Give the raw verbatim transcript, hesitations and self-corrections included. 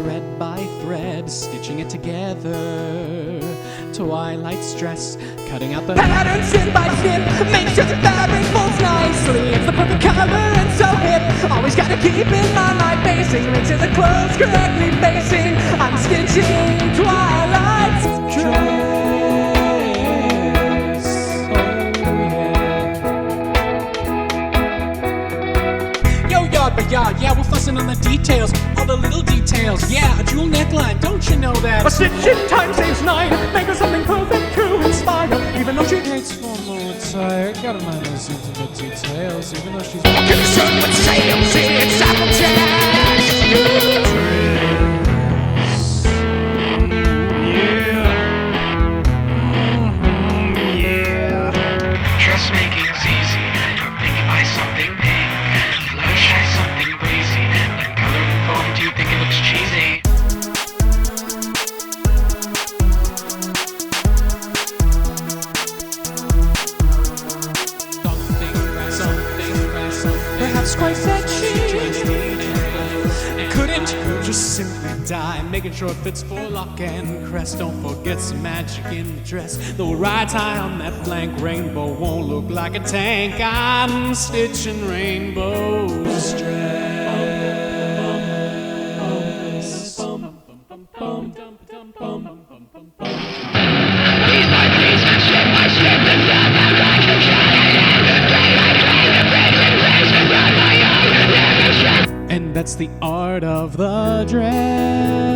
thread by thread, stitching it together. Twilight's dress, cutting out the pattern snip by snip, make sure the fabric folds nicely. It's the perfect color and so hip. Always gotta keep in mind my pacing, make sure the clothes correctly facing. I'm stitching Twilight's dress. But yeah, yeah, we're fussing on the details, all the little details. Yeah, a jewel neckline, don't you know that? A stitching time saves nine, make her something perfect to inspire. Even though she hates formal attire, got a mind those into the details. Even though she's concerned with sales, it's Applejack. Perhaps quite fetching. Couldn't you just simply die, making sure it fits for lock and crest? Don't forget some magic in the dress. The right tie on that blank rainbow won't look like a tank. I'm stitching rainbows. And that's the art of the dress.